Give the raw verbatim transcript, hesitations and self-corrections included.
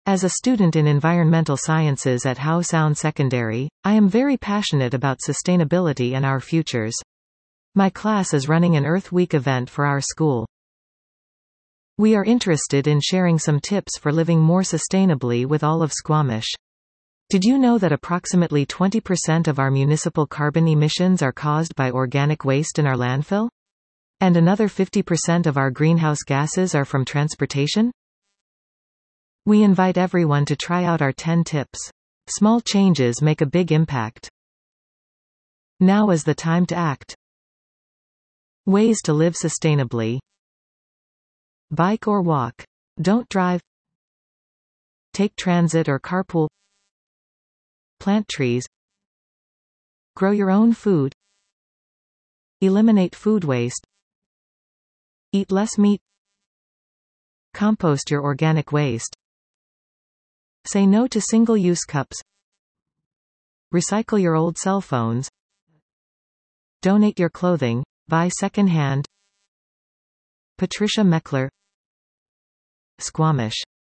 As a student in environmental sciences at Howe Sound Secondary, I am very passionate about sustainability and our futures. My class is running an Earth Week event for our school. We are interested in sharing some tips for living more sustainably with all of Squamish. Did you know that approximately twenty percent of our municipal carbon emissions are caused by organic waste in our landfill? And another fifty percent of our greenhouse gases are from transportation? We invite everyone to try out our ten tips. Small changes make a big impact. Now is the time to act. Ways to live sustainably. Bike or walk. Don't drive. Take transit or carpool. Plant trees. Grow your own food. Eliminate food waste. Eat less meat. Compost your organic waste. Say no to single-use cups. Recycle your old cell phones. Donate your clothing. Buy second-hand. Patricia Meckler, Squamish.